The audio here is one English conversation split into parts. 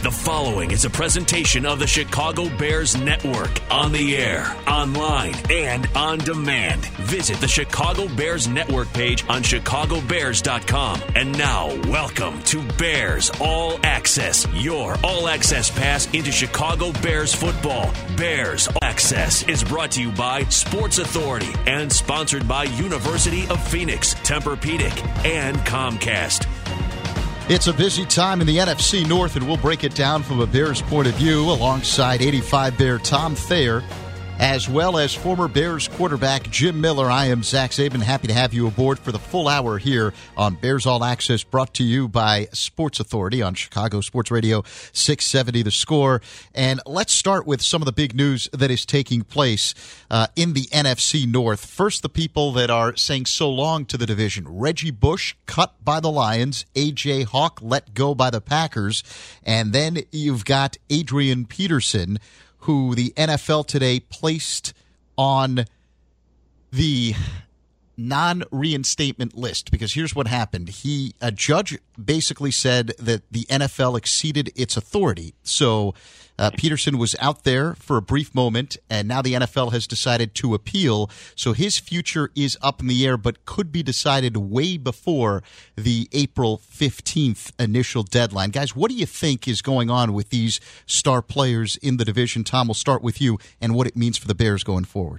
The following is a presentation of the Chicago Bears Network. On the air, online, and on demand. Visit the Chicago Bears Network page on chicagobears.com. And now, welcome to Bears All Access, your all-access pass into Chicago Bears football. Bears All Access is brought to you by Sports Authority and sponsored by University of Phoenix, Tempur-Pedic, and Comcast. It's a busy time in the NFC North, and we'll break it down from a Bears point of view alongside 85 Bear Tom Thayer, as well as former Bears quarterback Jim Miller. I am Zach Zabin. Happy to have you aboard for the full hour here on Bears All Access, brought to you by Sports Authority on Chicago Sports Radio 670 The Score. And let's start with some of the big news that is taking place in the NFC North. First, the people that are saying so long to the division. Reggie Bush cut by the Lions, A.J. Hawk let go by the Packers, and then you've got Adrian Peterson, who the NFL today placed on the non-reinstatement list, because here's what happened. A judge basically said that the NFL exceeded its authority. So Peterson was out there for a brief moment, and now the NFL has decided to appeal. So his future is up in the air, but could be decided way before the April 15th initial deadline. Guys, what do you think is going on with these star players in the division? Tom, we'll start with you, and what it means for the Bears going forward.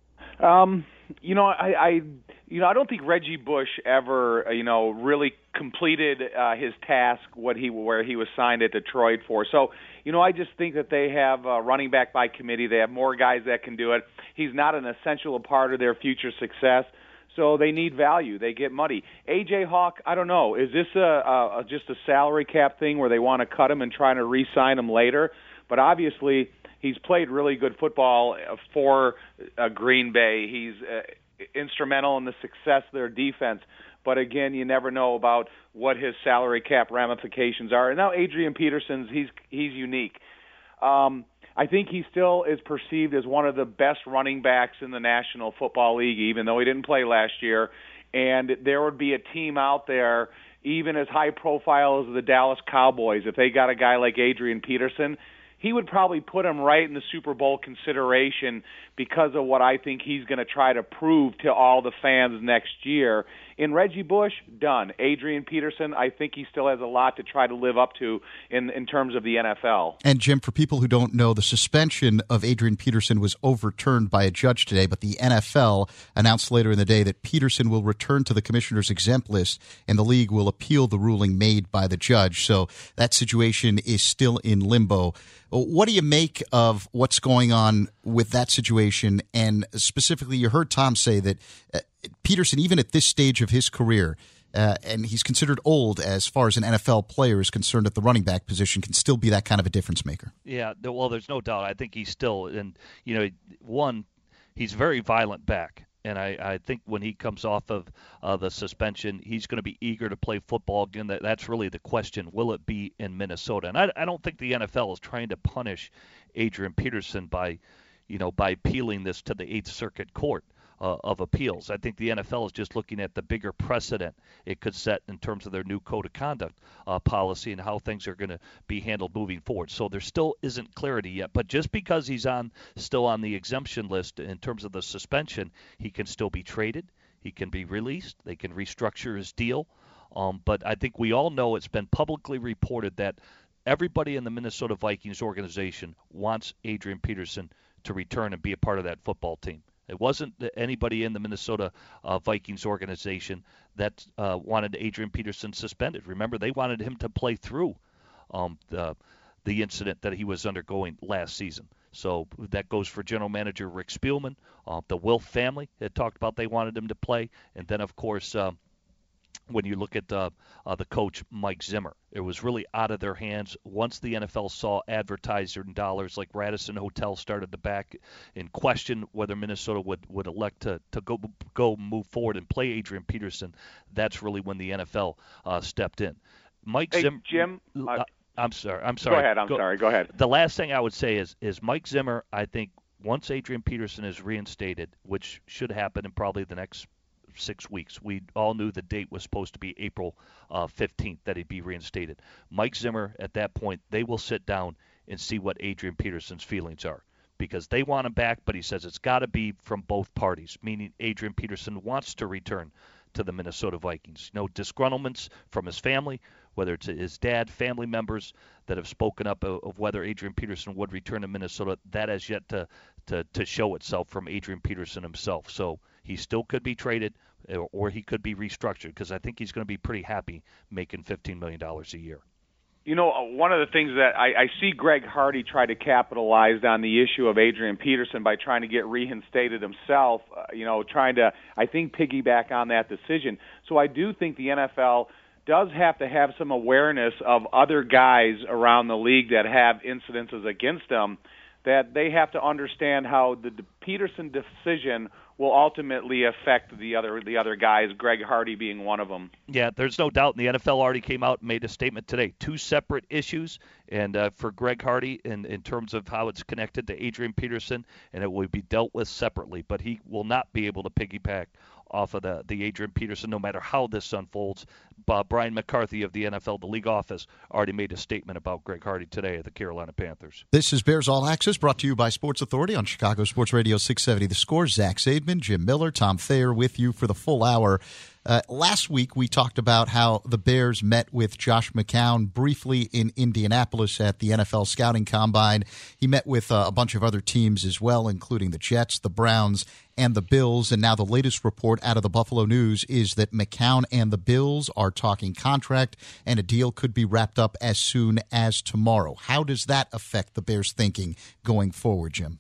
I don't think Reggie Bush ever, really completed his task where he was signed at Detroit for. So, I just think that they have running back by committee. They have more guys that can do it. He's not an essential part of their future success. So they need value. They get money. A.J. Hawk, I don't know. Is this just a salary cap thing where they want to cut him and try to re-sign him later? But obviously, he's played really good football for Green Bay. He's instrumental in the success of their defense. But again, you never know about what his salary cap ramifications are. And now Adrian Peterson's, he's unique. I think he still is perceived as one of the best running backs in the National Football League, even though he didn't play last year. And there would be a team out there, even as high profile as the Dallas Cowboys, if they got a guy like Adrian Peterson, he would probably put him right in the Super Bowl consideration because of what I think he's going to try to prove to all the fans next year. In Reggie Bush, done. Adrian Peterson, I think he still has a lot to try to live up to in terms of the NFL. And, Jim, for people who don't know, the suspension of Adrian Peterson was overturned by a judge today, but the NFL announced later in the day that Peterson will return to the commissioner's exempt list, and the league will appeal the ruling made by the judge. So that situation is still in limbo. What do you make of what's going on with that situation? And specifically, you heard Tom say that Peterson, even at this stage of his career, and he's considered old as far as an NFL player is concerned at the running back position, can still be that kind of a difference maker. Yeah, well, there's no doubt. I think he's still, and he's a very violent back. And I think when he comes off of the suspension, he's going to be eager to play football again. That's really the question. Will it be in Minnesota? And I don't think the NFL is trying to punish Adrian Peterson by appealing this to the Eighth Circuit Court of Appeals. I think the NFL is just looking at the bigger precedent it could set in terms of their new code of conduct policy and how things are going to be handled moving forward. So there still isn't clarity yet. But just because he's still on the exemption list in terms of the suspension, he can still be traded. He can be released. They can restructure his deal. But I think we all know it's been publicly reported that everybody in the Minnesota Vikings organization wants Adrian Peterson to return and be a part of that football team. It wasn't anybody in the Minnesota Vikings organization that wanted Adrian Peterson suspended. Remember, they wanted him to play through the incident that he was undergoing last season. So that goes for General Manager Rick Spielman. The Wilf family had talked about they wanted him to play. And then, of course, when you look at the coach, Mike Zimmer, it was really out of their hands. Once the NFL saw advertiser dollars like Radisson Hotel started to back in question whether Minnesota would elect to go move forward and play Adrian Peterson, that's really when the NFL stepped in. Jim, I'm sorry. Go ahead. Go ahead. The last thing I would say is Mike Zimmer, I think, once Adrian Peterson is reinstated, which should happen in probably the next 6 weeks. We all knew the date was supposed to be April 15th that he'd be reinstated. Mike Zimmer, at that point, they will sit down and see what Adrian Peterson's feelings are, because they want him back, but he says it's got to be from both parties, meaning Adrian Peterson wants to return to the Minnesota Vikings. No disgruntlements from his family, whether it's his dad, family members that have spoken up of whether Adrian Peterson would return to Minnesota. That has yet to show itself from Adrian Peterson himself. So he still could be traded, or he could be restructured, because I think he's going to be pretty happy making $15 million a year. You know, one of the things that I see Greg Hardy try to capitalize on the issue of Adrian Peterson by trying to get reinstated himself, trying to, I think, piggyback on that decision. So I do think the NFL does have to have some awareness of other guys around the league that have incidences against them, that they have to understand how the Peterson decision will ultimately affect the other guys, Greg Hardy being one of them. Yeah, there's no doubt. And the NFL already came out and made a statement today. 2 separate issues, and for Greg Hardy in terms of how it's connected to Adrian Peterson, and it will be dealt with separately. But he will not be able to piggyback off of the Adrian Peterson, no matter how this unfolds. Brian McCarthy of the NFL, the league office, already made a statement about Greg Hardy today at the Carolina Panthers. This is Bears All Access, brought to you by Sports Authority on Chicago Sports Radio 670 The Score. Zach Zaidman, Jim Miller, Tom Thayer with you for the full hour. Last week, we talked about how the Bears met with Josh McCown briefly in Indianapolis at the NFL Scouting Combine. He met with a bunch of other teams as well, including the Jets, the Browns, and the Bills. And now the latest report out of the Buffalo News is that McCown and the Bills are talking contract, and a deal could be wrapped up as soon as tomorrow. How does that affect the Bears' thinking going forward, Jim?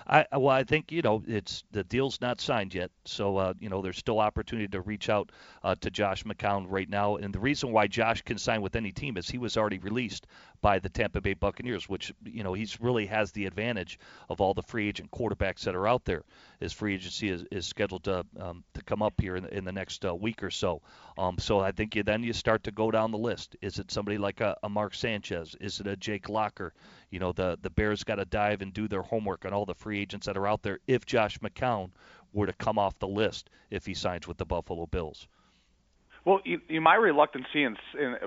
I think, it's the deal's not signed yet. So, there's still opportunity to reach out to Josh McCown right now. And the reason why Josh can sign with any team is he was already released by the Tampa Bay Buccaneers, which, he's really has the advantage of all the free agent quarterbacks that are out there. His free agency is scheduled to come up here in the next week or so. So I think you start to go down the list. Is it somebody like a Mark Sanchez? Is it a Jake Locker? The Bears got to dive and do their homework on all the free agents that are out there if Josh McCown were to come off the list if he signs with the Buffalo Bills. Well, my reluctancy in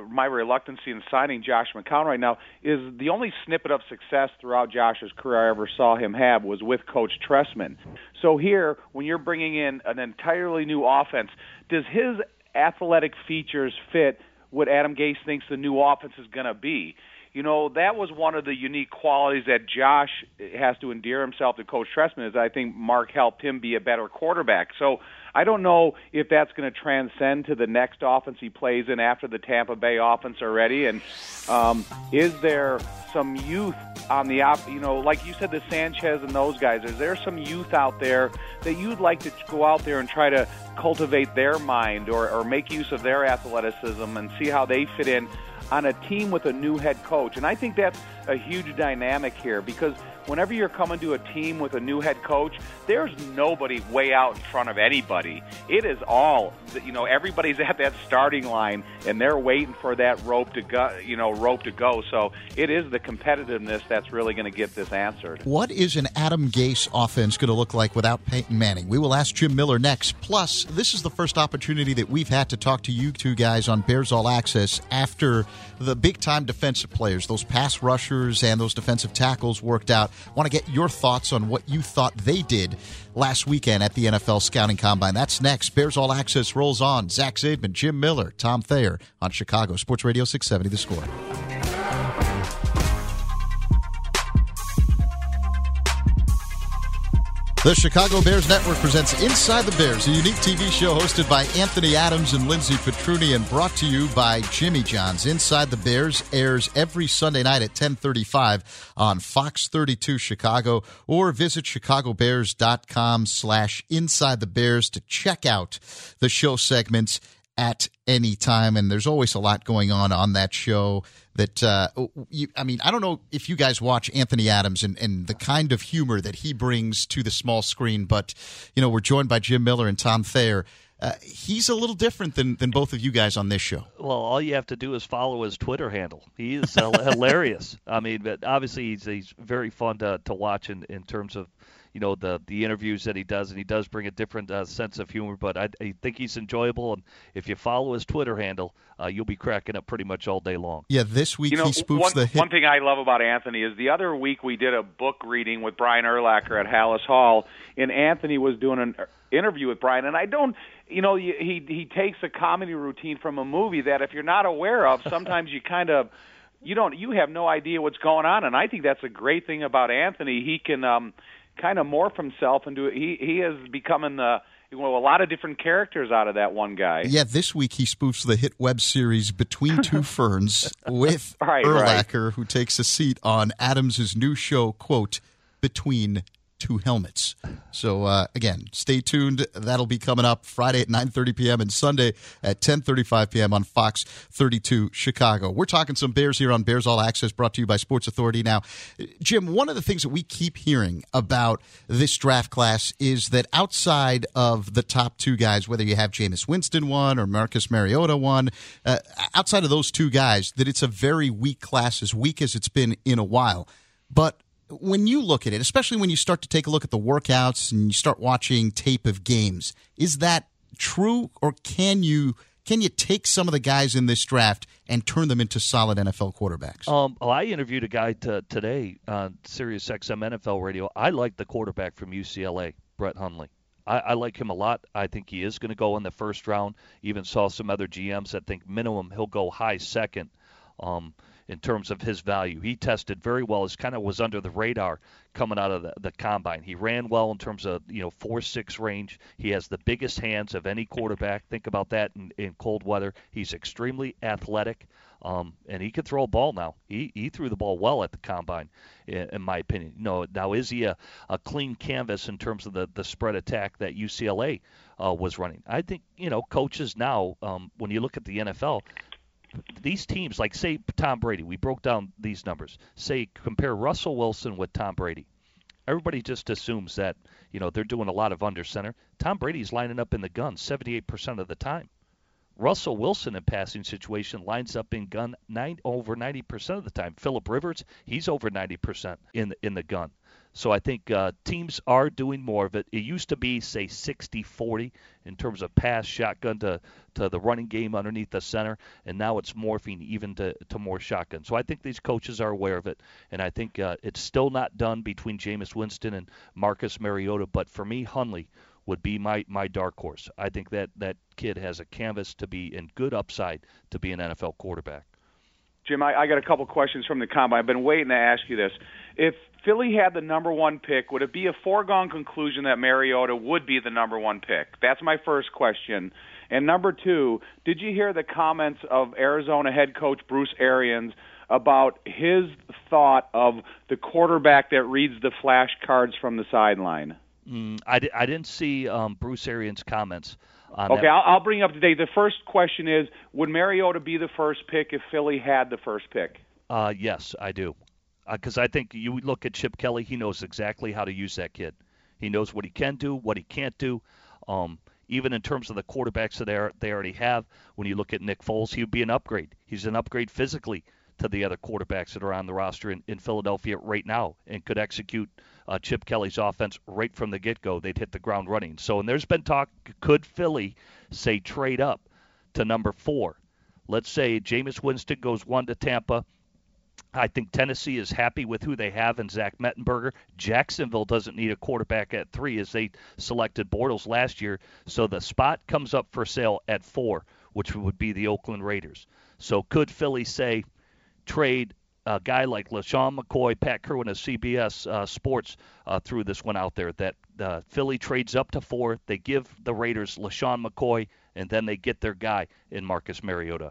signing Josh McCown right now is the only snippet of success throughout Josh's career I ever saw him have was with Coach Trestman. So here, when you're bringing in an entirely new offense, does his athletic features fit what Adam Gase thinks the new offense is going to be? That was one of the unique qualities that Josh has to endear himself to Coach Trestman, is I think Mark helped him be a better quarterback. So I don't know if that's going to transcend to the next offense he plays in after the Tampa Bay offense already. And is there some youth on the like you said, the Sanchez and those guys, is there some youth out there that you'd like to go out there and try to cultivate their mind or make use of their athleticism and see how they fit in on a team with a new head coach? And I think that's a huge dynamic here, because whenever you're coming to a team with a new head coach, there's nobody way out in front of anybody. It is all, everybody's at that starting line, and they're waiting for that rope to go. So it is the competitiveness that's really going to get this answered. What is an Adam Gase offense going to look like without Peyton Manning? We will ask Jim Miller next. Plus, this is the first opportunity that we've had to talk to you two guys on Bears All Access after the big-time defensive players, those pass rushers and those defensive tackles worked out. I want to get your thoughts on what you thought they did last weekend at the NFL Scouting Combine. That's next. Bears All Access rolls on. Zach Zaidman, Jim Miller, Tom Thayer on Chicago Sports Radio 670 The Score. The Chicago Bears Network presents Inside the Bears, a unique TV show hosted by Anthony Adams and Lindsey Petruni and brought to you by Jimmy John's. Inside the Bears airs every Sunday night at 10:35 on Fox 32 Chicago, or visit chicagobears.com/InsideTheBears to check out the show segments at any time. And there's always a lot going on that show that, I don't know if you guys watch Anthony Adams and the kind of humor that he brings to the small screen, but, we're joined by Jim Miller and Tom Thayer. He's a little different than both of you guys on this show. Well, all you have to do is follow his Twitter handle. He is hilarious. But obviously he's very fun to watch in terms of, the interviews that he does, and he does bring a different sense of humor. But I think he's enjoyable, and if you follow his Twitter handle, you'll be cracking up pretty much all day long. Yeah, this week he spoofs the hit. One thing I love about Anthony is the other week we did a book reading with Brian Urlacher at Hallis Hall, and Anthony was doing an interview with Brian, and I don't, he takes a comedy routine from a movie that if you're not aware of, sometimes you kind of, you have no idea what's going on, and I think that's a great thing about Anthony. He can kind of morph himself into he has becoming a lot of different characters out of that one guy. Yeah, this week he spoofs the hit web series Between Two Ferns with Urlacher, who takes a seat on Adams' new show, quote, Between Two Helmets. So, again, stay tuned. That'll be coming up Friday at 9:30 p.m. and Sunday at 10:35 p.m. on Fox 32 Chicago. We're talking some Bears here on Bears All Access, brought to you by Sports Authority. Now, Jim, one of the things that we keep hearing about this draft class is that outside of the top two guys, whether you have Jameis Winston one or Marcus Mariota one, outside of those two guys, that it's a very weak class, as weak as it's been in a while. But when you look at it, especially when you start to take a look at the workouts and you start watching tape of games, is that true, or can you take some of the guys in this draft and turn them into solid NFL quarterbacks? I interviewed a guy today on Sirius XM NFL Radio. I like the quarterback from UCLA, Brett Hundley. I like him a lot. I think he is going to go in the first round. Even saw some other GMs that think minimum he'll go high second. In terms of his value, he tested very well. He kind of was under the radar coming out of the combine. He ran well in terms of 4.6 range. He has the biggest hands of any quarterback. Think about that in cold weather. He's extremely athletic, and he can throw a ball now. He threw the ball well at the combine, in my opinion. Now is he a clean canvas in terms of the spread attack that UCLA was running? I think coaches now, when you look at the NFL. These teams, like, say, Tom Brady, we broke down these numbers. Say, compare Russell Wilson with Tom Brady. Everybody just assumes that, they're doing a lot of under center. Tom Brady's lining up in the gun 78% of the time. Russell Wilson in passing situation lines up in gun over 90% of the time. Phillip Rivers, he's over 90% in the gun. So I think teams are doing more of it. It used to be, say, 60-40 in terms of pass, shotgun to the running game underneath the center, and now it's morphing even to more shotgun. So I think these coaches are aware of it, and I think it's still not done between Jameis Winston and Marcus Mariota. But for me, Hundley would be my dark horse. I think that kid has a canvas to be in good upside to be an NFL quarterback. Jim, I got a couple questions from the combine. I've been waiting to ask you this. If Philly had the number one pick, would it be a foregone conclusion that Mariota would be the number one pick? That's my first question. And number two, did you hear the comments of Arizona head coach Bruce Arians about his thought of the quarterback that reads the flashcards from the sideline? I didn't see Bruce Arians' comments on that. Okay, I'll bring up today. The first question is, would Mariota be the first pick if Philly had the first pick? Yes, I do. Because I think you look at Chip Kelly, he knows exactly how to use that kid. He knows what he can do, what he can't do. Even in terms of the quarterbacks that they already have, when you look at Nick Foles, he would be an upgrade. He's an upgrade physically to the other quarterbacks that are on the roster in Philadelphia right now and could execute Chip Kelly's offense right from the get-go. They'd hit the ground running. So, and there's been talk, could Philly, say, trade up to number 4? Let's say Jameis Winston goes 1 to Tampa. I think Tennessee is happy with who they have in Zach Mettenberger. Jacksonville doesn't need a quarterback at 3 as they selected Bortles last year. So the spot comes up for sale at 4, which would be the Oakland Raiders. So could Philly, say, trade a guy like LaShawn McCoy? Pat Kerwin of CBS Sports threw this one out there, that Philly trades up to 4. They give the Raiders LaShawn McCoy, and then they get their guy in Marcus Mariota.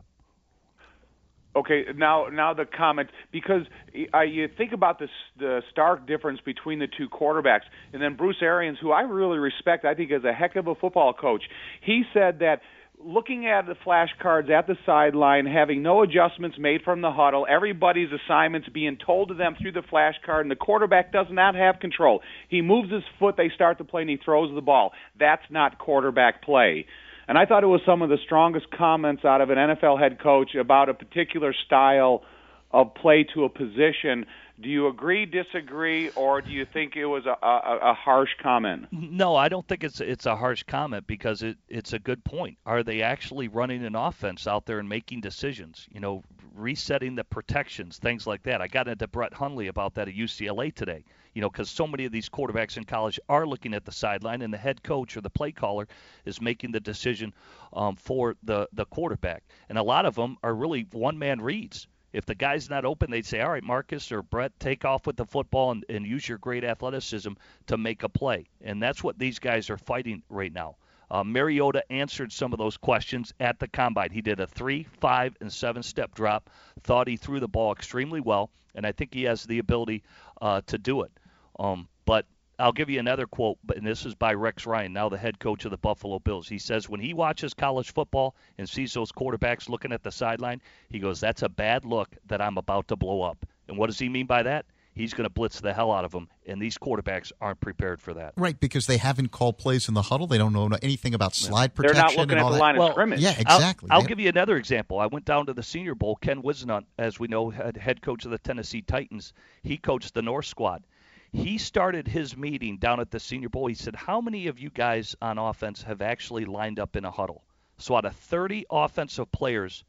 Okay, now the comment, because you think about the stark difference between the two quarterbacks, and then Bruce Arians, who I really respect, I think is a heck of a football coach, he said that looking at the flashcards at the sideline, having no adjustments made from the huddle, everybody's assignments being told to them through the flashcard, and the quarterback does not have control. He moves his foot, they start the play, and he throws the ball. That's not quarterback play. And I thought it was some of the strongest comments out of an NFL head coach about a particular style of play to a position. Do you agree, disagree, or do you think it was a harsh comment? No, I don't think it's a harsh comment because it's a good point. Are they actually running an offense out there and making decisions? Resetting the protections, things like that. I got into Brett Hundley about that at UCLA today. Because so many of these quarterbacks in college are looking at the sideline, and the head coach or the play caller is making the decision for the quarterback. And a lot of them are really one-man reads. If the guy's not open, they'd say, all right, Marcus or Brett, take off with the football and use your great athleticism to make a play. And that's what these guys are fighting right now. Mariota answered some of those questions at the Combine. He did a 3, 5, and 7-step drop, thought he threw the ball extremely well, and I think he has the ability to do it. But I'll give you another quote, and this is by Rex Ryan, now the head coach of the Buffalo Bills. He says when he watches college football and sees those quarterbacks looking at the sideline, he goes, that's a bad look that I'm about to blow up. And what does he mean by that? He's going to blitz the hell out of them, and these quarterbacks aren't prepared for that. Right, because they haven't called plays in the huddle. They don't know anything about slide protection. They're not looking and at all the that. line of scrimmage. Yeah, exactly. I'll give you another example. I went down to the Senior Bowl. Ken Whisenant, as we know, head coach of the Tennessee Titans, he coached the North squad. He started his meeting down at the Senior Bowl. He said, how many of you guys on offense have actually lined up in a huddle? So out of 30 offensive players,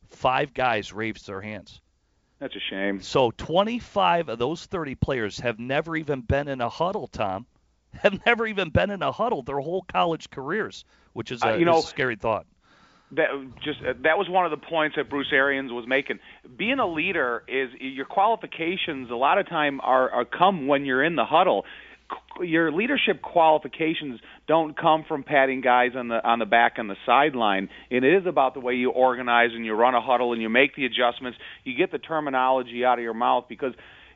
5 guys raised their hands. That's a shame. So 25 of those 30 players have never even been in a huddle, Tom. Have never even been in a huddle their whole college careers, which is a scary thought. That was one of the points that Bruce Arians was making. Being a leader is your qualifications. A lot of time are come when you're in the huddle. Your leadership qualifications don't come from patting guys on the back on the sideline. It is about the way you organize and you run a huddle and you make the adjustments. You get the terminology out of your mouth because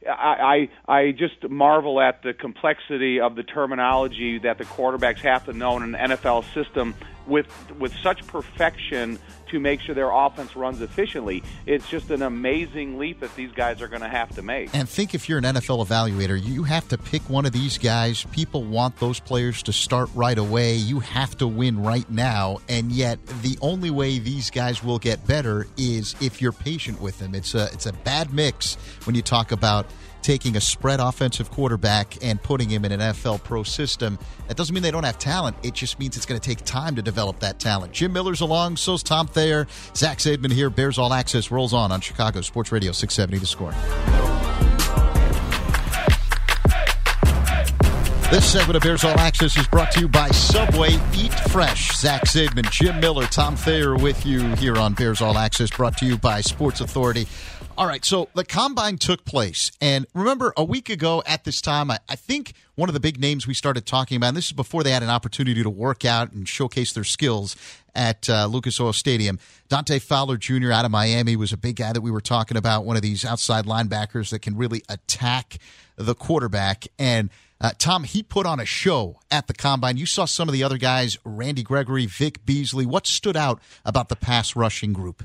I just marvel at the complexity of the terminology that the quarterbacks have to know in an NFL system with such perfection to make sure their offense runs efficiently. It's just an amazing leap that these guys are going to have to make. And think if you're an NFL evaluator, you have to pick one of these guys. People want those players to start right away. You have to win right now. And yet the only way these guys will get better is if you're patient with them. It's a bad mix when you talk about taking a spread offensive quarterback and putting him in an NFL pro system. That doesn't mean they don't have talent. It just means it's going to take time to develop that talent. Jim Miller's along, so's Tom Thayer. Zach Zaidman here. Bears All Access rolls on Chicago Sports Radio 670 The Score. This segment of Bears All Access is brought to you by Subway. Eat fresh. Zach Zaidman, Jim Miller, Tom Thayer with you here on Bears All Access, brought to you by Sports Authority. All right, so the Combine took place, and remember a week ago at this time, I think one of the big names we started talking about, and this is before they had an opportunity to work out and showcase their skills at Lucas Oil Stadium. Dante Fowler Jr. out of Miami was a big guy that we were talking about, one of these outside linebackers that can really attack the quarterback. And Tom, he put on a show at the Combine. You saw some of the other guys, Randy Gregory, Vic Beasley. What stood out about the pass rushing group?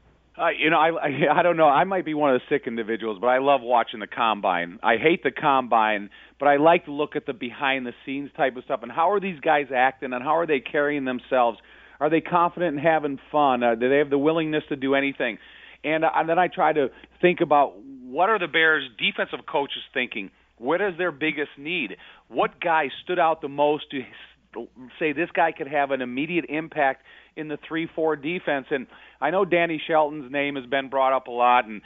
I don't know. I might be one of the sick individuals, but I love watching the Combine. I hate the Combine, but I like to look at the behind-the-scenes type of stuff. And how are these guys acting, and how are they carrying themselves? Are they confident and having fun? Do they have the willingness to do anything? And then I try to think about what are the Bears' defensive coaches thinking? What is their biggest need? What guy stood out the most to say this guy could have an immediate impact in the 3-4 defense? And I know Danny Shelton's name has been brought up a lot, and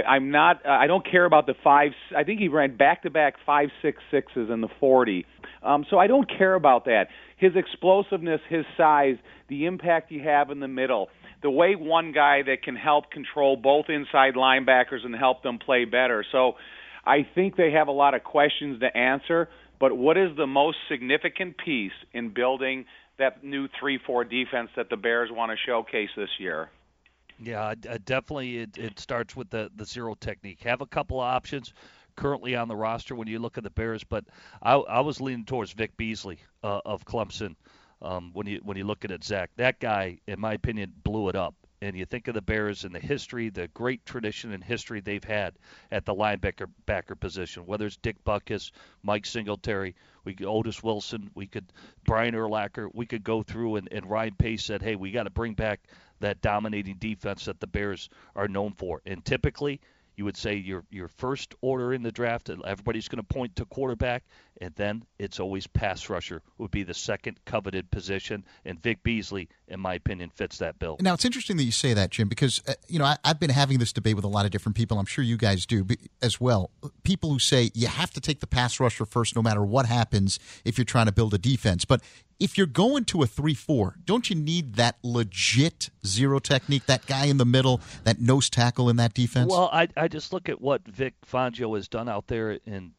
I don't care about the 5. I think he ran back-to-back 5.66s in the 40. So I don't care about that. His explosiveness, his size, the impact you have in the middle, the way one guy that can help control both inside linebackers and help them play better. So I think they have a lot of questions to answer, but what is the most significant piece in building that new 3-4 defense that the Bears want to showcase this year? Yeah, definitely it starts with the zero technique. Have a couple of options currently on the roster when you look at the Bears, but I was leaning towards Vic Beasley of Clemson when you look at it, Zach. That guy, in my opinion, blew it up. And you think of the Bears and the history, the great tradition and history they've had at the linebacker position, whether it's Dick Butkus, Mike Singletary, Otis Wilson, Brian Urlacher, we could go through, and Ryan Pace said, hey, we got to bring back that dominating defense that the Bears are known for. And typically, you would say your first order in the draft, everybody's going to point to quarterback, and then it's always pass rusher would be the second coveted position, and Vic Beasley, in my opinion, fits that bill. Now, it's interesting that you say that, Jim, because I've been having this debate with a lot of different people. I'm sure you guys do as well. People who say you have to take the pass rusher first no matter what happens if you're trying to build a defense. But if you're going to a 3-4, don't you need that legit zero technique, that guy in the middle, that nose tackle in that defense? Well, I just look at what Vic Fangio has done out there in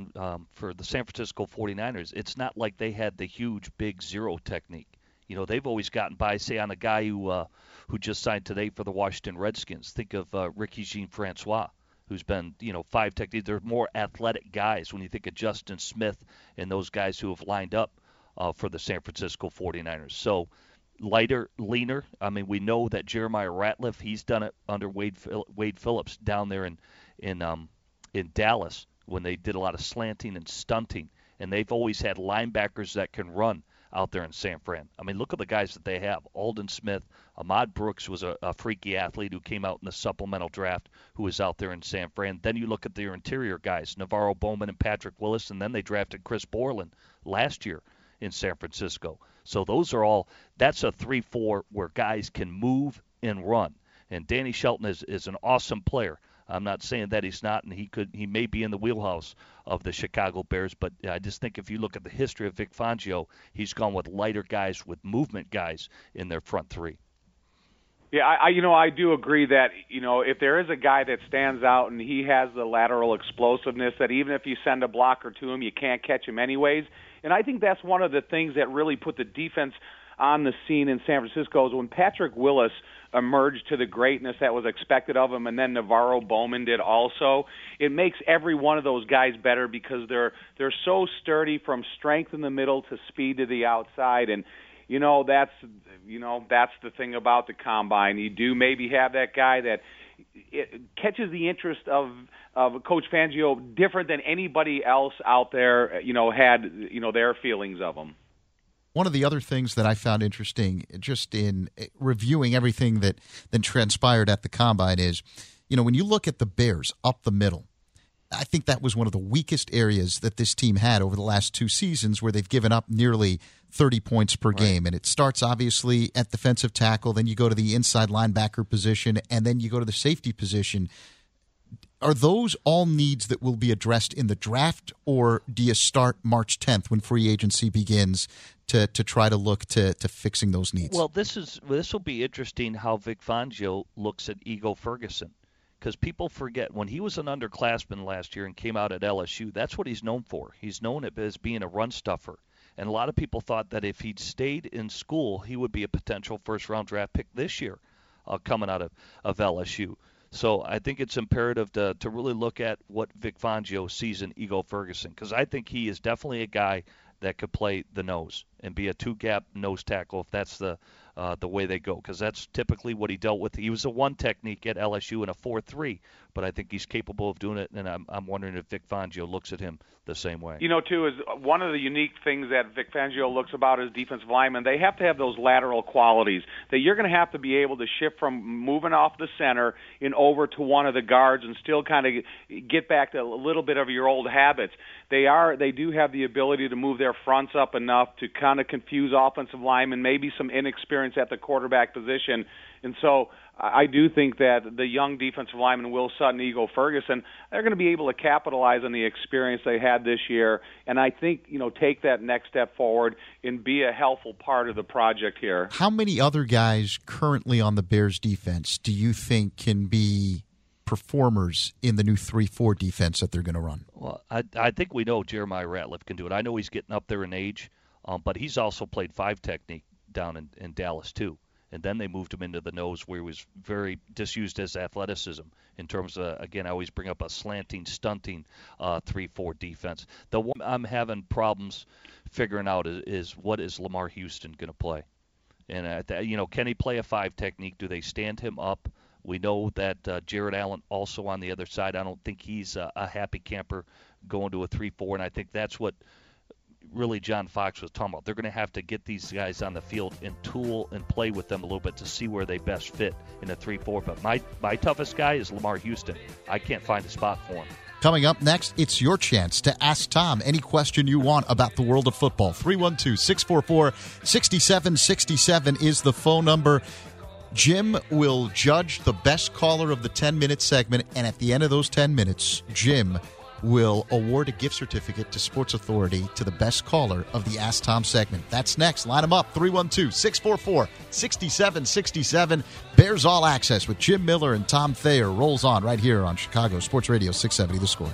for the San Francisco 49ers. It's not like they had the huge, big zero technique. They've always gotten by, say, on a guy who just signed today for the Washington Redskins. Think of Ricky Jean-Francois, who's been, 5 techniques. They're more athletic guys when you think of Justin Smith and those guys who have lined up for the San Francisco 49ers. So lighter, leaner. I mean, we know that Jeremiah Ratliff, he's done it under Wade Phillips down there in Dallas when they did a lot of slanting and stunting. And they've always had linebackers that can run out there in San Fran. I mean, look at the guys that they have. Aldon Smith, Ahmad Brooks was a freaky athlete who came out in the supplemental draft who was out there in San Fran. Then you look at their interior guys, Navarro Bowman and Patrick Willis, and then they drafted Chris Borland last year in San Francisco. So those are all – that's a 3-4 where guys can move and run. And Danny Shelton is an awesome player. I'm not saying that he's not, and he may be in the wheelhouse of the Chicago Bears, but I just think if you look at the history of Vic Fangio, he's gone with lighter guys, with movement guys in their front three. Yeah, I do agree that, if there is a guy that stands out and he has the lateral explosiveness, that even if you send a blocker to him, you can't catch him anyways. And I think that's one of the things that really put the defense on the scene in San Francisco is when Patrick Willis emerged to the greatness that was expected of him, and then Navarro Bowman did also. It makes every one of those guys better because they're so sturdy from strength in the middle to speed to the outside. And that's the thing about the combine. You do maybe have that guy that it catches the interest of Coach Fangio different than anybody else out there, had their feelings of him. One of the other things that I found interesting just in reviewing everything that transpired at the Combine is, when you look at the Bears up the middle, I think that was one of the weakest areas that this team had over the last 2 seasons where they've given up nearly 30 points per game. And it starts obviously at defensive tackle, then you go to the inside linebacker position, and then you go to the safety position. Are those all needs that will be addressed in the draft, or do you start March 10th when free agency begins to try to look to fixing those needs? Well, this will be interesting how Vic Fangio looks at Ego Ferguson, because people forget when he was an underclassman last year and came out at LSU, that's what he's known for. He's known as being a run stuffer. And a lot of people thought that if he'd stayed in school, he would be a potential first-round draft pick this year coming out of LSU. So I think it's imperative to really look at what Vic Fangio sees in Ego Ferguson, because I think he is definitely a guy that could play the nose and be a 2-gap nose tackle if that's the way they go, because that's typically what he dealt with. He was a 1 technique at LSU and a 4-3, but I think he's capable of doing it, and I'm wondering if Vic Fangio looks at him the same way. Too, is one of the unique things that Vic Fangio looks about as defensive linemen, they have to have those lateral qualities, that you're going to have to be able to shift from moving off the center and over to one of the guards and still kind of get back to a little bit of your old habits. They do have the ability to move their fronts up enough to kind of confuse offensive linemen, maybe some inexperience at the quarterback position. And so I do think that the young defensive lineman, Will Sutton, Ego Ferguson, they're going to be able to capitalize on the experience they had this year. And I think, take that next step forward and be a helpful part of the project here. How many other guys currently on the Bears defense do you think can be performers in the new 3-4 defense that they're going to run? Well, I think we know Jeremiah Ratliff can do it. I know he's getting up there in age, but he's also played 5 technique down in Dallas too. And then they moved him into the nose where he was very disused as athleticism in terms of, again, I always bring up a slanting, stunting 3-4 defense. The one I'm having problems figuring out is what is Lamar Houston going to play? And, can he play a 5 technique? Do they stand him up? We know that Jared Allen also on the other side. I don't think he's a happy camper going to a 3-4, and I think that's what really John Fox was talking about. They're going to have to get these guys on the field and tool and play with them a little bit to see where they best fit in a 3-4. But my toughest guy is Lamar Houston. I can't find a spot for him. Coming up next, it's your chance to ask Tom any question you want about the world of football. 312-644-6767 is the phone number. Jim will judge the best caller of the 10-minute segment, and at the end of those 10 minutes, Jim will award a gift certificate to Sports Authority to the best caller of the Ask Tom segment. That's next. Line them up, 312-644-6767. Bears All Access with Jim Miller and Tom Thayer rolls on right here on Chicago Sports Radio 670 The Score.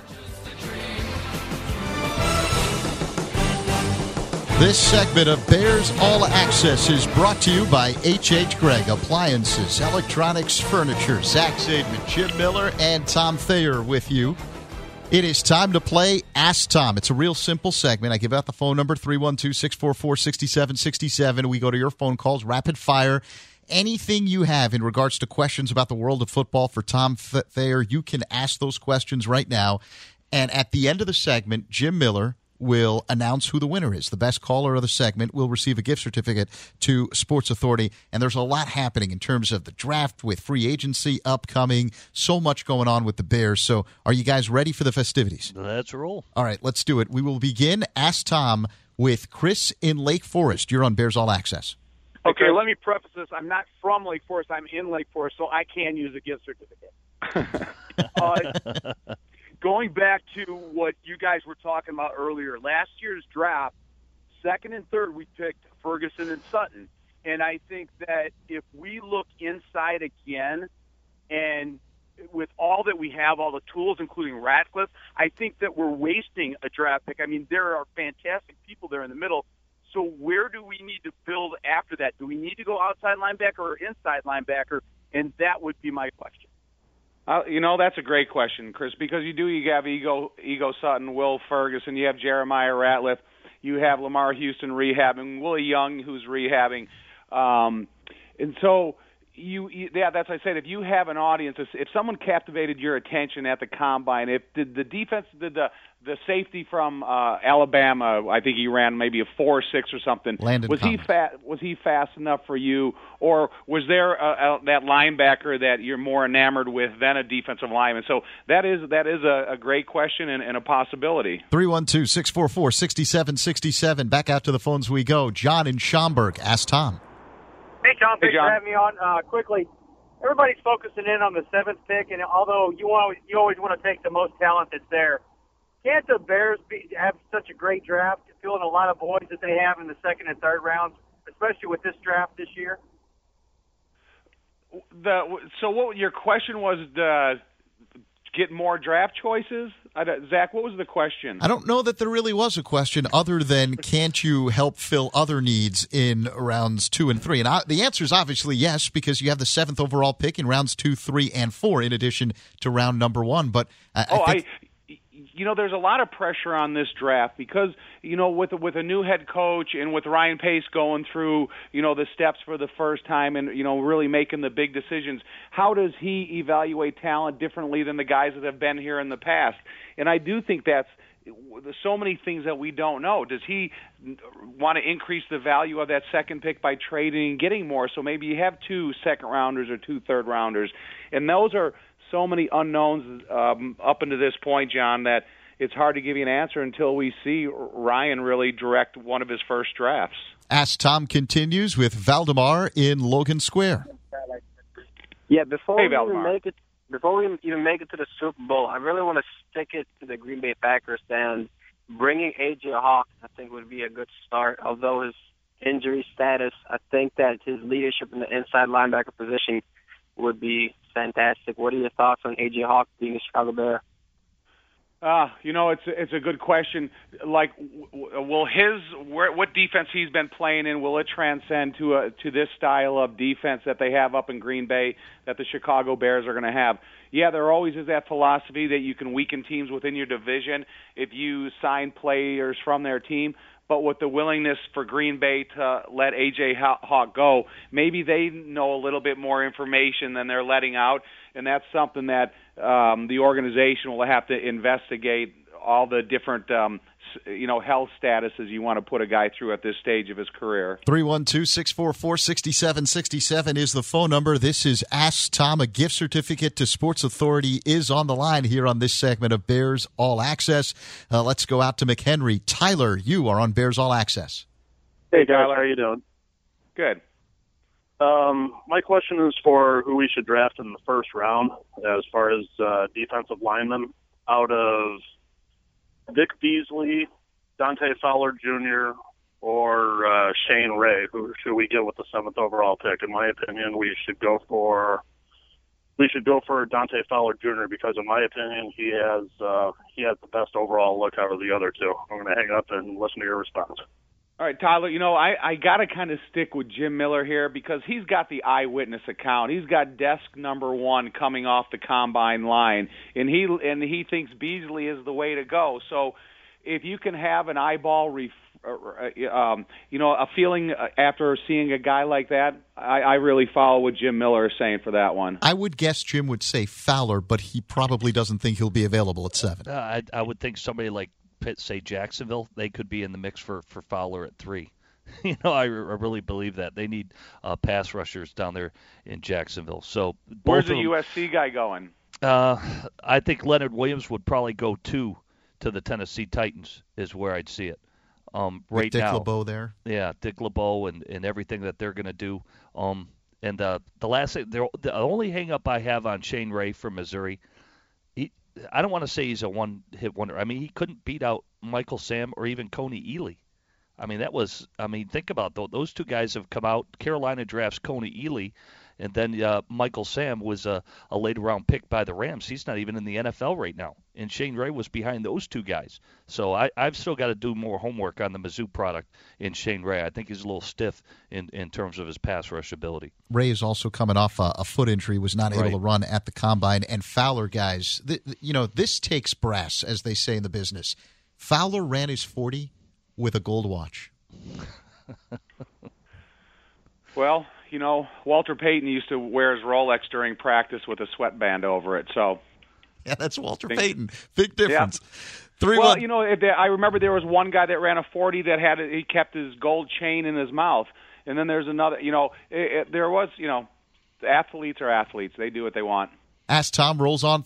This segment of Bears All Access is brought to you by H.H. Gregg Appliances, Electronics, Furniture. Zach Zaidman, Jim Miller, and Tom Thayer with you. It is time to play Ask Tom. It's a real simple segment. I give out the phone number, 312-644-6767. We go to your phone calls, rapid fire. Anything you have in regards to questions about the world of football for Tom Thayer, you can ask those questions right now. And at the end of the segment, Jim Miller will announce who the winner is. The best caller of the segment will receive a gift certificate to Sports Authority. And there's a lot happening in terms of the draft with free agency upcoming. So much going on with the Bears. So are you guys ready for the festivities? Let's roll. All right, let's do it. We will begin Ask Tom with Chris in Lake Forest. You're on Bears All Access. Okay, let me preface this. I'm not from Lake Forest. I'm in Lake Forest, so I can use a gift certificate. Going back to what you guys were talking about earlier, last year's draft, second and third, we picked Ferguson and Sutton. And I think that if we look inside again, and with all that we have, all the tools, including Ratcliffe, I think that we're wasting a draft pick. I mean, there are fantastic people there in the middle. So where do we need to build after that? Do we need to go outside linebacker or inside linebacker? And that would be my question. That's a great question, Chris, because you have Ego Sutton, Will Ferguson, you have Jeremiah Ratliff, you have Lamar Houston rehabbing, Willie Young who's rehabbing, and so that's what I said. If you have an audience, if someone captivated your attention at the combine, if the defense did the safety from Alabama, I think he ran maybe a 4.6 or something. Was he fast enough for you, or was there that linebacker that you're more enamored with than a defensive lineman? So that is a great question and a possibility. 312-644-6767. Back out to the phones we go. John in Schaumburg. Ask Tom. Hey, Tom, thanks for having me on. Quickly, everybody's focusing in on the 7th pick, and although you always want to take the most talent that's there, can't the Bears have such a great draft, filling a lot of voids that they have in the second and third rounds, especially with this draft this year? So what your question was, get more draft choices? Zach, what was the question? I don't know that there really was a question other than can't you help fill other needs in rounds 2 and 3? And the answer is obviously yes, because you have the 7th overall pick in rounds 2, 3, and 4 in addition to round number 1. But there's a lot of pressure on this draft because, with a new head coach and with Ryan Pace going through, the steps for the first time and, really making the big decisions, how does he evaluate talent differently than the guys that have been here in the past? And I do think there's so many things that we don't know. Does he want to increase the value of that second pick by trading and getting more? So maybe you have 2 second-rounders or 2 third-rounders. And those are so many unknowns up until this point, John, that it's hard to give you an answer until we see Ryan really direct one of his first drafts. Ask Tom continues with Valdemar in Logan Square. Yeah, before we even make it to the Super Bowl, I really want to stick it to the Green Bay Packers, and bringing A.J. Hawk, I think, would be a good start. Although his injury status, I think that his leadership in the inside linebacker position would be fantastic. What are your thoughts on A.J. Hawk being a Chicago Bear? It's a good question. Like, will what defense he's been playing in, will it transcend to this style of defense that they have up in Green Bay that the Chicago Bears are going to have? Yeah, there always is that philosophy that you can weaken teams within your division if you sign players from their team. But with the willingness for Green Bay to let A.J. Hawk go, maybe they know a little bit more information than they're letting out, and that's something that the organization will have to investigate all the different health statuses you want to put a guy through at this stage of his career. 312-644-6767 is the phone number. This is Ask Tom. A gift certificate to Sports Authority is on the line here on this segment of Bears All Access. Let's go out to McHenry. Tyler, you are on Bears All Access. Hey, guys. How are you doing? Good. My question is for who we should draft in the first round as far as defensive linemen. Out of Vic Beasley, Dante Fowler Jr., or Shane Ray, who should we get with the 7th overall pick? In my opinion, we should go for Dante Fowler Jr. because, in my opinion, he has the best overall look out of the other two. I'm going to hang up and listen to your response. All right, Tyler, I got to kind of stick with Jim Miller here because he's got the eyewitness account. He's got desk number 1 coming off the combine line, and he thinks Beasley is the way to go. So if you can have an eyeball, a feeling after seeing a guy like that, I really follow what Jim Miller is saying for that one. I would guess Jim would say Fowler, but he probably doesn't think he'll be available at 7. I would think somebody like Pitt, say Jacksonville, they could be in the mix for Fowler at 3. I really believe that. They need pass rushers down there in Jacksonville. So where's the USC guy going? I think Leonard Williams would probably go 2 to the Tennessee Titans is where I'd see it. Right Dick now. LeBeau there? Yeah, Dick LeBeau and everything that they're going to do. And the last thing, the only hang-up I have on Shane Ray from Missouri, I don't want to say he's a one-hit wonder. I mean, he couldn't beat out Michael Sam or even Coney Ely. Think about those two guys have come out. Carolina drafts Coney Ely, and then Michael Sam was a late-round pick by the Rams. He's not even in the NFL right now. And Shane Ray was behind those two guys. So I've still got to do more homework on the Mizzou product in Shane Ray. I think he's a little stiff in terms of his pass rush ability. Ray is also coming off a foot injury, was not able to run at the Combine. And Fowler, guys, this takes brass, as they say in the business. Fowler ran his 40 with a gold watch. Well, Walter Payton used to wear his Rolex during practice with a sweatband over it. So, yeah, that's Walter Payton. Big difference. Yeah. I remember there was one guy that ran a 40 that he kept his gold chain in his mouth, and then there's another. Athletes are athletes; they do what they want. Ask Tom rolls on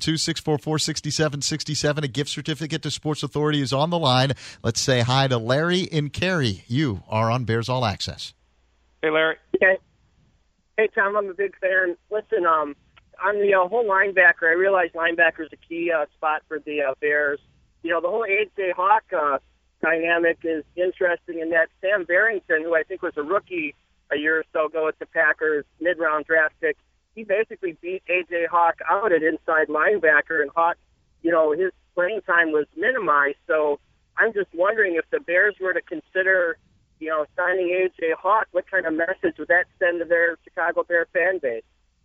312-644-6767. A gift certificate to Sports Authority is on the line. Let's say hi to Larry in Cary. You are on Bears All Access. Hey, Larry. Okay. Hey, Tom, I'm a big fan. Listen, on the whole linebacker, I realize linebacker is a key spot for the Bears. The whole A.J. Hawk dynamic is interesting in that Sam Barrington, who I think was a rookie a year or so ago at the Packers, mid-round draft pick, he basically beat A.J. Hawk out at inside linebacker, and Hawk, his playing time was minimized. So I'm just wondering if the Bears were to consider, signing A.J. Hawk, what kind of message would that send to their Chicago Bear fan base?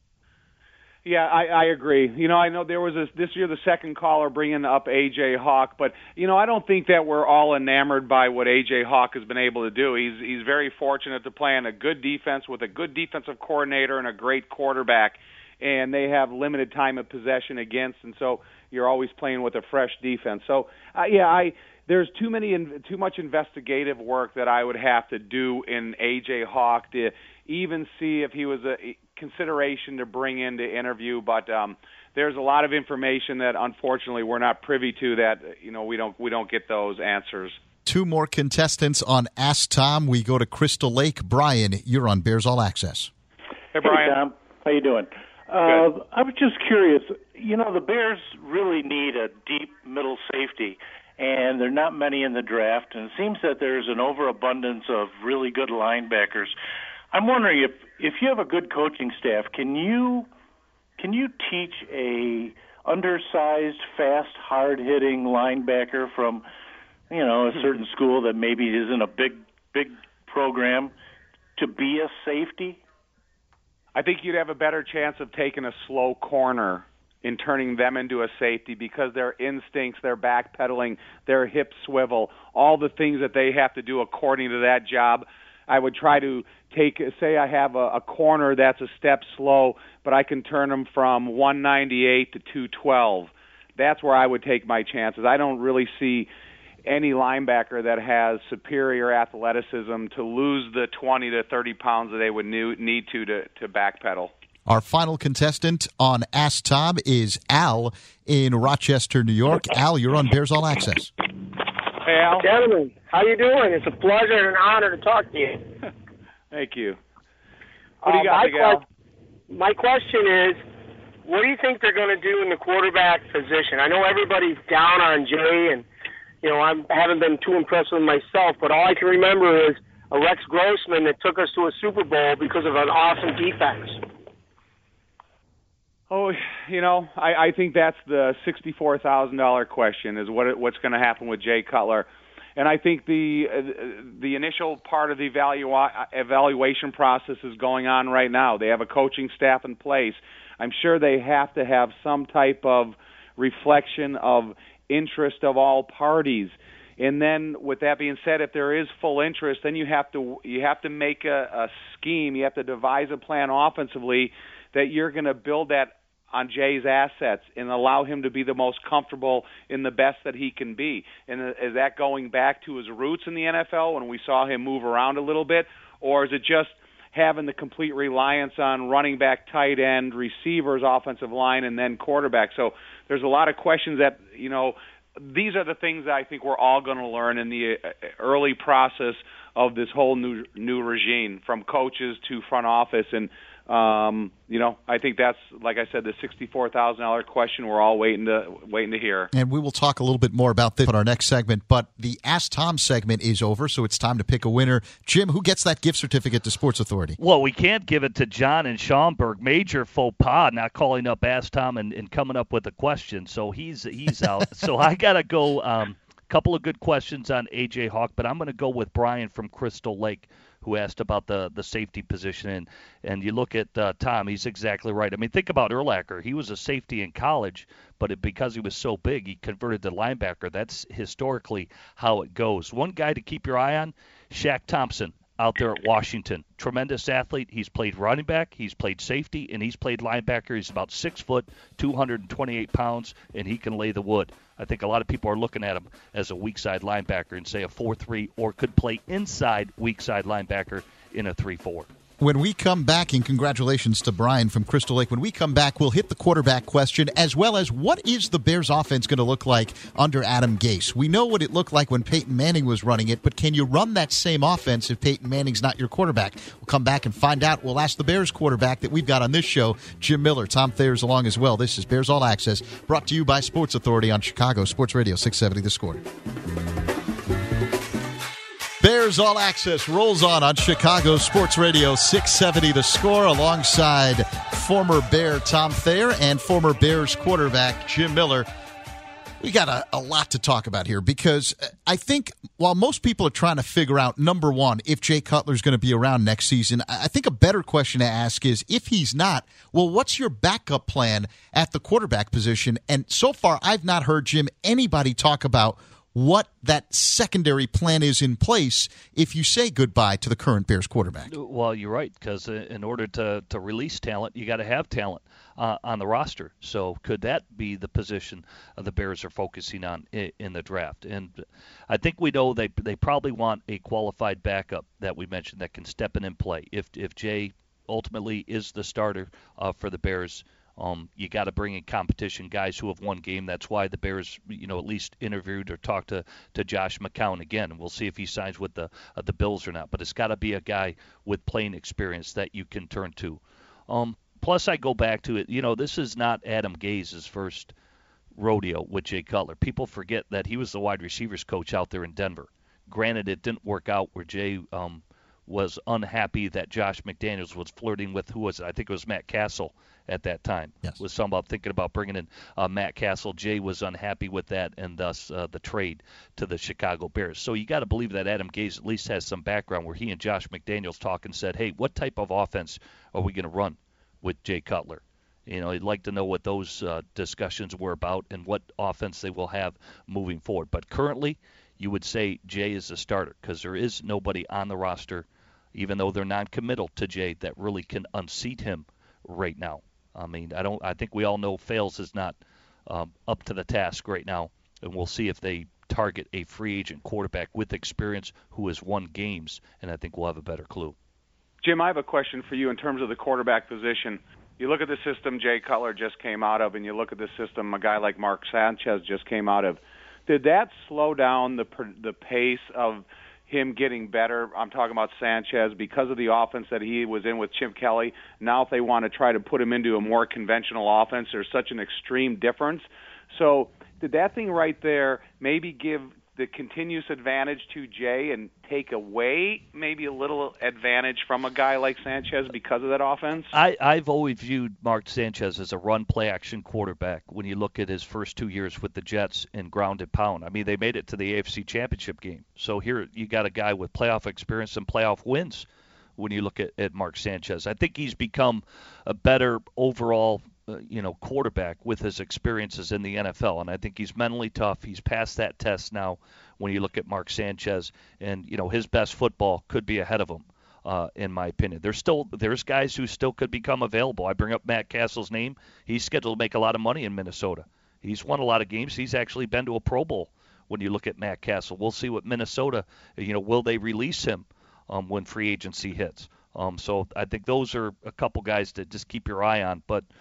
Yeah, I agree. I know there was this year the second caller bringing up A.J. Hawk, but, I don't think that we're all enamored by what A.J. Hawk has been able to do. He's very fortunate to play on a good defense with a good defensive coordinator and a great quarterback, and they have limited time of possession against, and so you're always playing with a fresh defense. So, there's too much investigative work that I would have to do in A.J. Hawk to even see if he was a consideration to bring in to interview, but there's a lot of information that unfortunately we're not privy to that we don't get those answers. Two more contestants on Ask Tom. We go to Crystal Lake. Brian, you're on Bears All Access. Hey, Brian. Hey, Tom. How you doing? I was just curious. The Bears really need a deep middle safety, and there are not many in the draft, and it seems that there's an overabundance of really good linebackers. I'm wondering if you have a good coaching staff, can you teach a undersized, fast, hard-hitting linebacker from, a certain school that maybe isn't a big program to be a safety? I think you'd have a better chance of taking a slow corner in turning them into a safety because their instincts, their backpedaling, their hip swivel, all the things that they have to do according to that job. I would try to say I have a corner that's a step slow, but I can turn them from 198 to 212. that's where I would take my chances. I don't really see any linebacker that has superior athleticism to lose the 20 to 30 pounds that they would need to backpedal. Our final contestant on Ask Tom is Al in Rochester, New York. Al, you're on Bears All Access. Hey, Al. Gentlemen, how you doing? It's a pleasure and an honor to talk to you. Thank you. What do you got, Al? My question is, what do you think they're going to do in the quarterback position? I know everybody's down on Jay, and I haven't been too impressed with myself, but all I can remember is a Rex Grossman that took us to a Super Bowl because of an awesome defense. Oh, I think that's the $64,000 question, is what's going to happen with Jay Cutler. And I think the initial part of the evaluation process is going on right now. They have a coaching staff in place. I'm sure they have to have some type of reflection of interest of all parties. And then, with that being said, if there is full interest, then you have to make a scheme. You have to devise a plan offensively that you're going to build that on Jay's assets and allow him to be the most comfortable in the best that he can be. And is that going back to his roots in the NFL when we saw him move around a little bit, or is it just having the complete reliance on running back, tight end, receivers, offensive line, and then quarterback? So there's a lot of questions that, these are the things that I think we're all going to learn in the early process of this whole new regime, from coaches to front office. And I think that's, like I said, the $64,000 question we're all waiting to hear. And we will talk a little bit more about this in our next segment. But the Ask Tom segment is over, so it's time to pick a winner. Jim, who gets that gift certificate to Sports Authority? Well, we can't give it to John in Schaumburg. Major faux pas, not calling up Ask Tom and coming up with a question. So he's out. So I got to go. Couple of good questions on A.J. Hawk, but I'm going to go with Brian from Crystal Lake, who asked about the safety position. And you look at Tom, he's exactly right. I mean, think about Urlacher. He was a safety in college, but because he was so big, he converted to linebacker. That's historically how it goes. One guy to keep your eye on, Shaq Thompson out there at Washington. Tremendous athlete. He's played running back, he's played safety, and he's played linebacker. He's about 6 foot, 228 pounds, and he can lay the wood. I think a lot of people are looking at him as a weak side linebacker and say a 4-3, or could play inside weak side linebacker in a 3-4. When we come back, and congratulations to Brian from Crystal Lake, when we come back, we'll hit the quarterback question, as well as what is the Bears offense going to look like under Adam Gase? We know what it looked like when Peyton Manning was running it, but can you run that same offense if Peyton Manning's not your quarterback? We'll come back and find out. We'll ask the Bears quarterback that we've got on this show, Jim Miller. Tom Thayer's along as well. This is Bears All Access, brought to you by Sports Authority on Chicago Sports Radio 670 The Score. Bears All Access rolls on Chicago Sports Radio 670 The Score, alongside former Bear Tom Thayer and former Bears quarterback Jim Miller. We got a lot to talk about here, because I think while most people are trying to figure out, number one, if Jay Cutler's going to be around next season, I think a better question to ask is, if he's not, well, what's your backup plan at the quarterback position? And so far, I've not heard, Jim, anybody talk about what that secondary plan is in place if you say goodbye to the current Bears quarterback. Well, you're right, because in order to release talent, you got to have talent on the roster. So could that be the position the Bears are focusing on in the draft? And I think we know they probably want a qualified backup that we mentioned that can step in and play. If Jay ultimately is the starter for the Bears, you got to bring in competition, guys who have won game. That's why the Bears, at least interviewed or talked to Josh McCown again. We'll see if he signs with the Bills or not. But it's got to be a guy with playing experience that you can turn to. Plus, I go back to it. This is not Adam Gase's first rodeo with Jay Cutler. People forget that he was the wide receivers coach out there in Denver. Granted, it didn't work out where Jay was unhappy that Josh McDaniels was flirting with, who was it? I think it was Matt Castle at that time. Yes. Was something about thinking about bringing in Matt Castle. Jay was unhappy with that, and thus the trade to the Chicago Bears. So you got to believe that Adam Gase at least has some background where he and Josh McDaniels talk and said, hey, what type of offense are we going to run with Jay Cutler? He'd like to know what those discussions were about and what offense they will have moving forward. But currently, you would say Jay is the starter, because there is nobody on the roster, even though they're non-committal to Jay, that really can unseat him right now. I mean, I think we all know Fales is not up to the task right now, and we'll see if they target a free agent quarterback with experience who has won games, and I think we'll have a better clue. Jim, I have a question for you in terms of the quarterback position. You look at the system Jay Cutler just came out of, and you look at the system a guy like Mark Sanchez just came out of. Did that slow down the pace of him getting better? I'm talking about Sanchez because of the offense that he was in with Chip Kelly. Now if they want to try to put him into a more conventional offense, there's such an extreme difference. So did that thing right there maybe give the continuous advantage to Jay and take away maybe a little advantage from a guy like Sanchez because of that offense? I've always viewed Mark Sanchez as a run play action quarterback when you look at his first 2 years with the Jets in ground and pound. I mean, they made it to the AFC Championship game. So here you got a guy with playoff experience and playoff wins when you look at Mark Sanchez. I think he's become a better overall quarterback with his experiences in the NFL, and I think he's mentally tough. He's passed that test now when you look at Mark Sanchez, and his best football could be ahead of him, in my opinion. There's guys who still could become available. I bring up Matt Castle's name. He's scheduled to make a lot of money in Minnesota. He's won a lot of games. He's actually been to a Pro Bowl when you look at Matt Castle. We'll see what Minnesota, will they release him when free agency hits? So I think those are a couple guys to just keep your eye on, but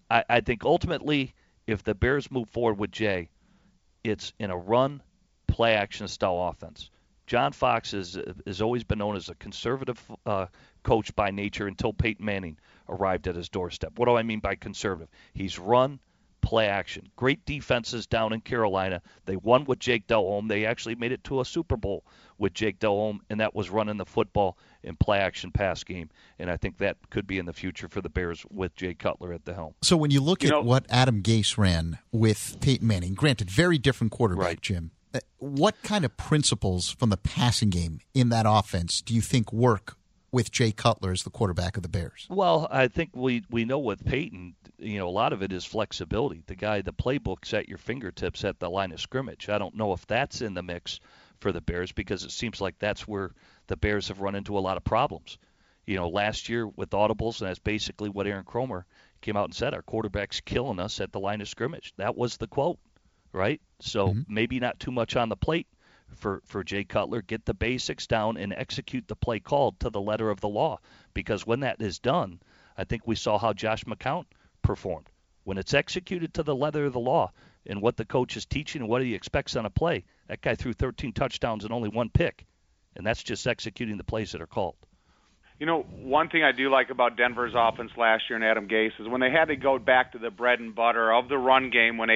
I think ultimately, if the Bears move forward with Jay, it's in a run, play-action style offense. John Fox has always been known as a conservative coach by nature until Peyton Manning arrived at his doorstep. What do I mean by conservative? He's run, play-action. Great defenses down in Carolina. They won with Jake Delhomme. They actually made it to a Super Bowl with Jake Delhomme, and that was running the football in play-action pass game. And I think that could be in the future for the Bears with Jay Cutler at the helm. So when you look at what Adam Gase ran with Peyton Manning, granted, very different quarterback, right, Jim, what kind of principles from the passing game in that offense do you think work with Jay Cutler as the quarterback of the Bears? Well, I think we know with Peyton, a lot of it is flexibility. The playbook's at your fingertips at the line of scrimmage. I don't know if that's in the mix for the Bears because it seems like that's where the Bears have run into a lot of problems. Last year with audibles, and that's basically what Aaron Kromer came out and said, our quarterback's killing us at the line of scrimmage. That was the quote, right? So maybe not too much on the plate for Jay Cutler. Get the basics down and execute the play called to the letter of the law, because when that is done, I think we saw how Josh McCown performed. When it's executed to the letter of the law and what the coach is teaching and what he expects on a play, that guy threw 13 touchdowns and only one pick, and that's just executing the plays that are called. One thing I do like about Denver's offense last year and Adam Gase is when they had to go back to the bread and butter of the run game when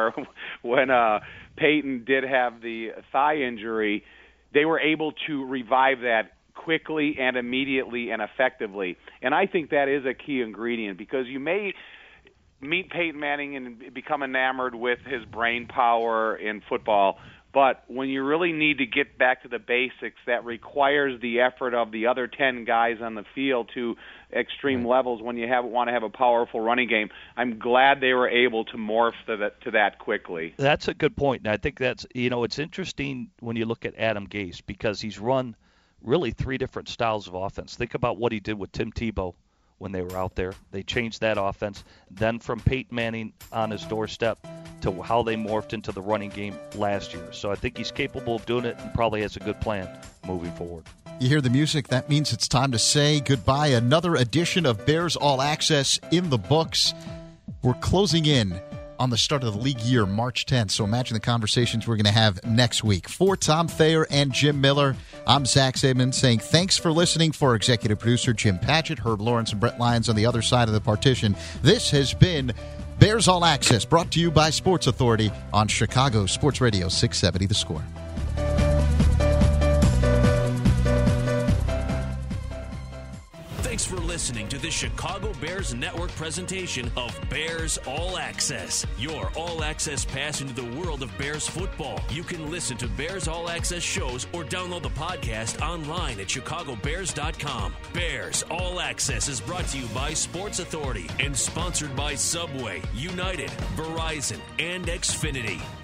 Peyton did have the thigh injury, they were able to revive that quickly and immediately and effectively. And I think that is a key ingredient, because you may meet Peyton Manning and become enamored with his brain power in football, but when you really need to get back to the basics, that requires the effort of the other 10 guys on the field to extreme levels when you want to have a powerful running game. I'm glad they were able to morph to that quickly. That's a good point. And I think that's, it's interesting when you look at Adam Gase, because he's run really 3 different styles of offense. Think about what he did with Tim Tebow when they were out there. They changed that offense. Then from Peyton Manning on his doorstep to how they morphed into the running game last year. So I think he's capable of doing it and probably has a good plan moving forward. You hear the music, that means it's time to say goodbye. Another edition of Bears All Access in the books. We're closing in on the start of the league year, March 10th. So imagine the conversations we're going to have next week. For Tom Thayer and Jim Miller, I'm Zach Saban saying thanks for listening. For executive producer Jim Patchett, Herb Lawrence, and Brett Lyons on the other side of the partition, this has been Bears All Access, brought to you by Sports Authority on Chicago Sports Radio 670 The Score. Thanks for listening to the Chicago Bears Network presentation of Bears All Access, your all-access pass into the world of Bears football. You can listen to Bears All Access shows or download the podcast online at chicagobears.com. Bears All Access is brought to you by Sports Authority and sponsored by Subway, United, Verizon, and Xfinity.